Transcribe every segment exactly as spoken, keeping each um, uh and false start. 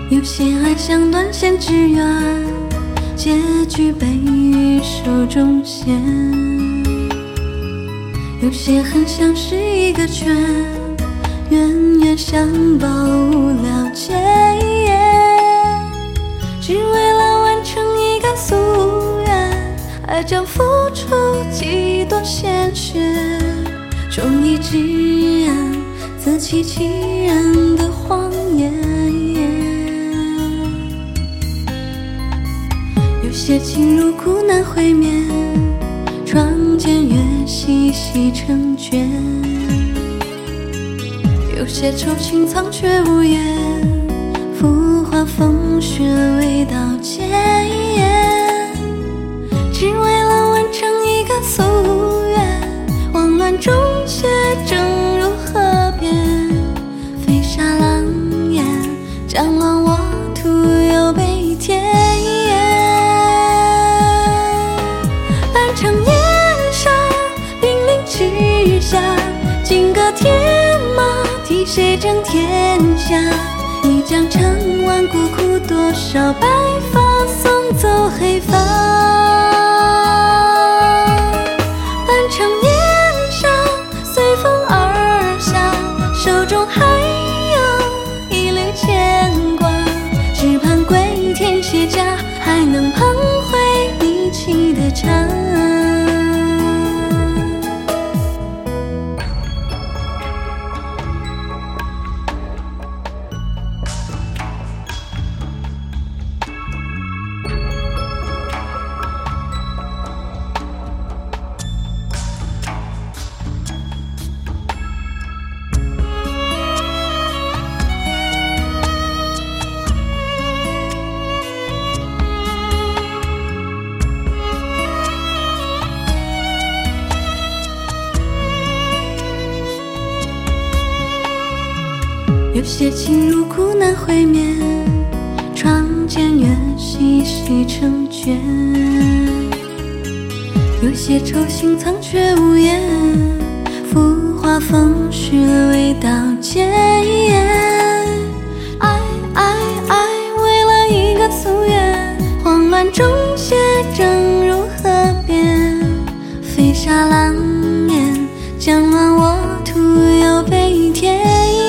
有些爱像断线之缘，结局被于手中线。有些恨像是一个圈，冤冤相报无了结，只为了完成一个夙愿，爱将付出几多鲜血，忠义之人自欺欺人的谎言。有些情如苦难会面，窗前月细细成卷。有些愁情藏却无言，浮华风雪未到结，只为了完成一个夙愿，慌乱中却正如河边，飞沙狼烟，将亡我徒有悲天。半城年少，兵临之下，金戈铁马，替谁争天下？一将成万骨枯，多少白发送走黑发。半城年少，随风而下，手中还有一缕牵挂，只盼归天卸甲，还能捧回你沏的茶。有些情如苦难会面，窗前月细细成卷。有些愁心藏却无言，浮华风雪未到结。爱爱爱，为了一个夙愿，慌乱中却正如河边，飞沙狼烟，将亡我徒有悲天。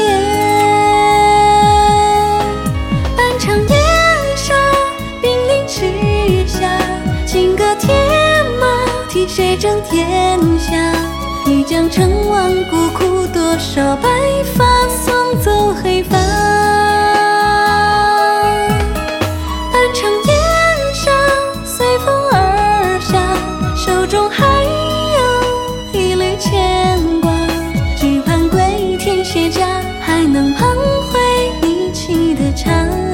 替谁争天下？一将成万骨枯，多少白发送走黑发。半城年少，随风而下，手中还有一缕牵挂，只盼归天卸甲，还能捧回你沏的茶。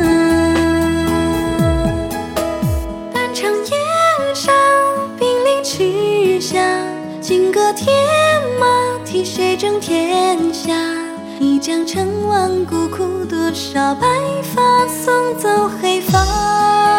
金戈铁马，替谁争天下？一将成万骨枯，多少白发送走黑发。